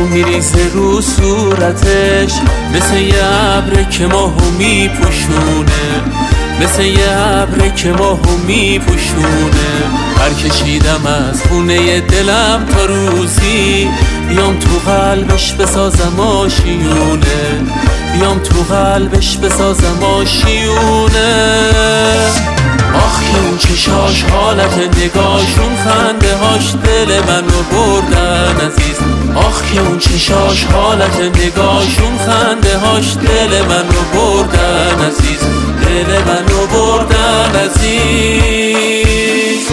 میریزه رو صورتش، مثل یه ابر که ماهو میپوشونه، مثل یه ابر که ماهو میپوشونه. برکشیدم از خونه دلم تا روزی بیام تو قلبش بسازم آشیونه، بیام تو قلبش بسازم آشیونه. آخ که اون چشاش، حالت نگاهشون، خنده هاش دل منو بردن عزیز. آخ که اون چشاش، حالت نگاهشون، خنده هاش دل منو بردن عزیز، دل منو بردن عزیز.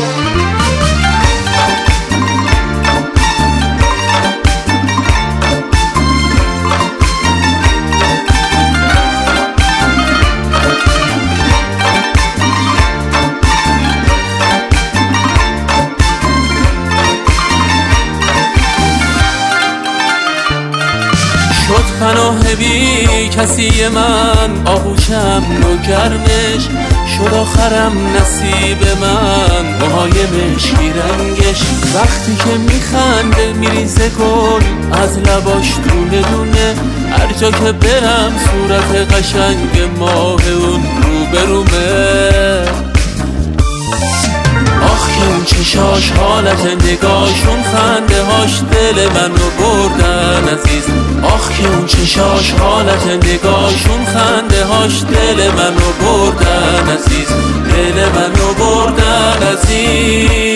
شد پناه بی کسی من، آغوشم نوگرمش شد آخرم نصیب من، موهای مشکی رنگش. وقتی که میخنده میریزه گل از لباش دونه دونه، هر جا که برم صورت قشنگ ماه اون روبرومه. آخ که اون چشاش، حالت نگاهشون، خنده هاش دل منو بردن عزیز. آخ که اون چشاش، حالت نگاهشون، خنده هاش دل منو بردن عزیز، دل منو بردن عزیز.